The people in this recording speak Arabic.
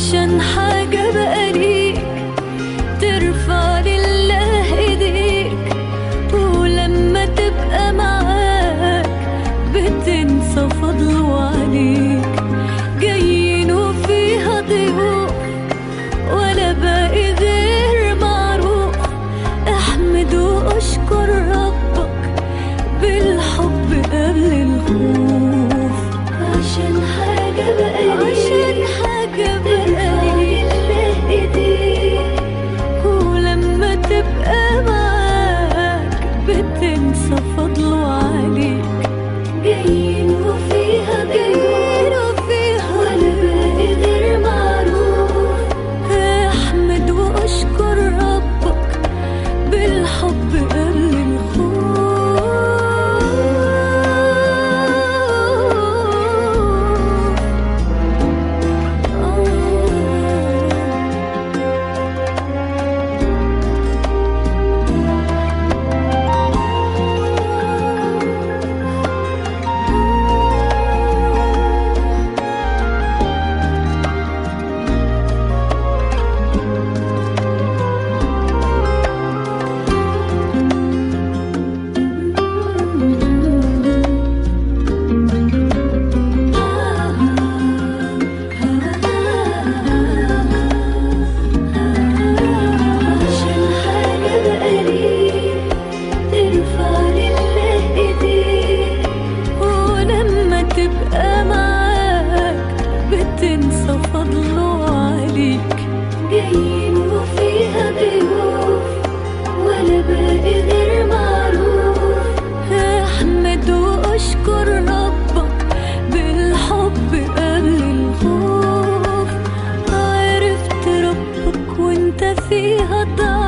عشان حاجة بقى ليك ترفع لله ايديك، ولما تبقى معاك بتنسى فضله عليك. جايين وفيها ضيوف ولا باقي غير معروف، احمد واشكر ربك بالحب قبل الخوف. عشان حاجة بقى لله ايديك، ولما تبقى معاك بتنسى فضله عليك. جايين وفيها ولا باقي غير معروف، احمد واشكر ربك بالحب قبل الخوف. تبقى معاك بتنسى فضله عليك. جايين وفيها ضيوف ولا باقي غير معروف، احمد واشكر ربك بالحب قبل الخوف. عرفت ربك وانت فيها ضعف،